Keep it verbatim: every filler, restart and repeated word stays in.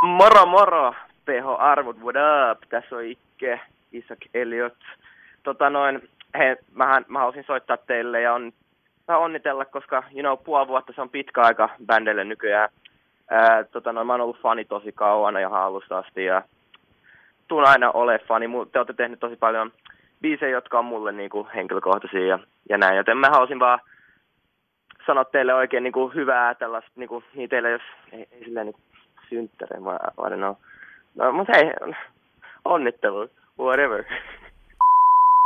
Moro moro, P H Arvot, what up? Tässä on Ikke, Isaac Elliot. Tota noin, hei, mähän, mä haluaisin soittaa teille ja on, vähän onnitella, koska, you know, puoli vuotta se on pitkä aika bändille nykyään. Ää, tota noin, mä oon ollut fani tosi kauan ja alusta asti ja tuun aina ole fani. Te olette tehneet tosi paljon biisejä, jotka on mulle niinku henkilökohtaisia ja, ja näin, joten mä haluaisin vaan sanoa teille oikein niinku hyvää tällaista, niinku, niin teille jos, ei, ei silleen niinku synttärein, mä I don't know. No, mutta hei, onnittelu, whatever.